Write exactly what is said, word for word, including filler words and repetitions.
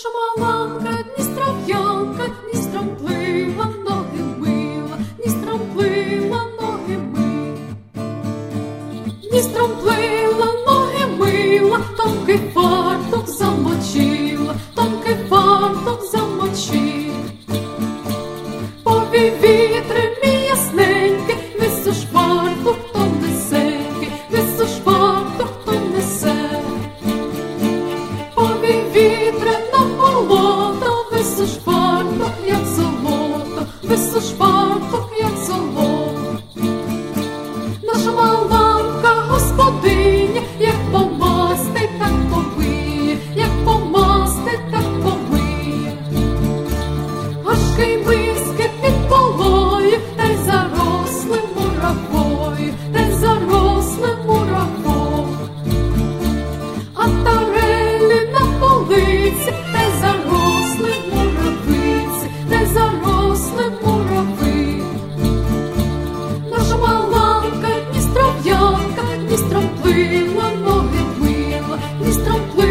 Наша маланка Дністров'янка, Дністром плила, ноги мила, Дністром плила, ноги мила. Дністром плила, ноги мила, тонкий фартух замочила, тонкий фартух замочила. Повій вітри мій ясненький, висуш фартух, хто несенький, висуш фартух, хто несе. Повій вітри на болото, висуш фартух, як золото, висуш фартух, як золото. Наша маланка господиня, як помасти, так помиє, як помасти, так помиє. Горшки й миски під полою, та й зарослим муравою, та й зарослим муравою. А тарелі на полиці, та й заросли муравиці, та й заросли мурави. Наша маланка Дністров'янка, Дністром плила, ноги мила, Дністром плила.